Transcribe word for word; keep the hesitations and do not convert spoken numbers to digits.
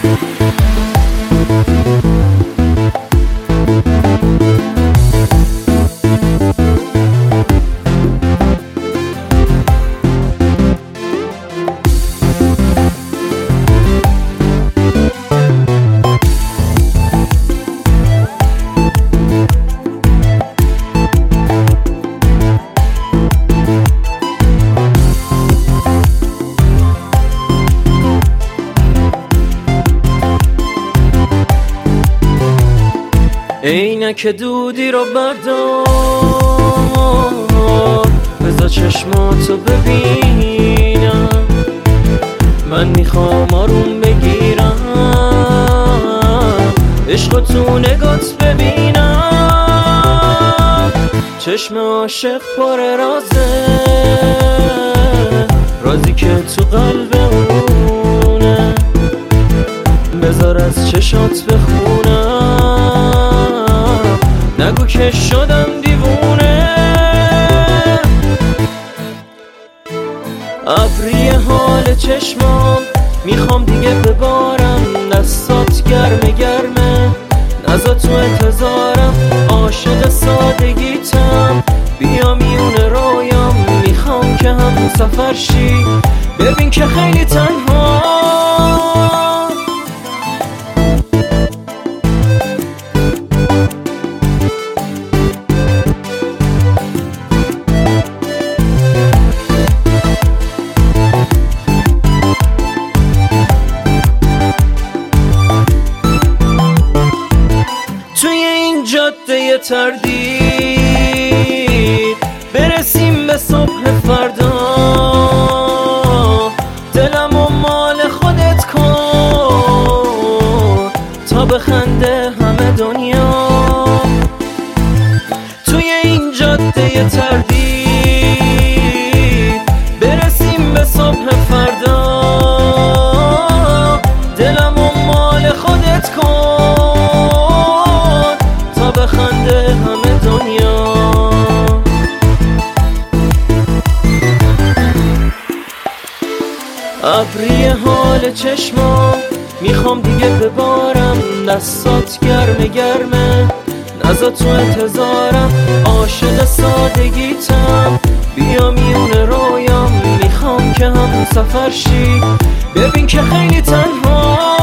عینک دودی رو بردار، بذار چشماتو ببینم، من میخوام آروم بگیرم، عشق تو نگات ببینم. چشم عاشق پر رازه، رازی که تو قلب اونه، بذار از چشات بخونم، نگو که شدم دیوونه. ابری حال چشمام میخوام دیگه ببارم، دستات گرمه گرمه، نزا تو انتظارم، عاشق سادگیتم، بیا میونه رویام، میخوام که هم سفر شی، ببین که خیلی تنها. جاده تردید برسیم به صبح فردا، دلم و مال خودت کن تا بخنده همه دنیا. توی این جاده تردید برسیم به صبح فردا، دلم و مال خودت کن بخنده همه دنیا. ابری حال چشمام میخوام دیگه ببارم، دستات گرمه گرمه، نزا تو انتظارم، عاشق سادگیتم، بیا میونه رویام، میخوام که هم سفر شی، ببین که خیلی تنها.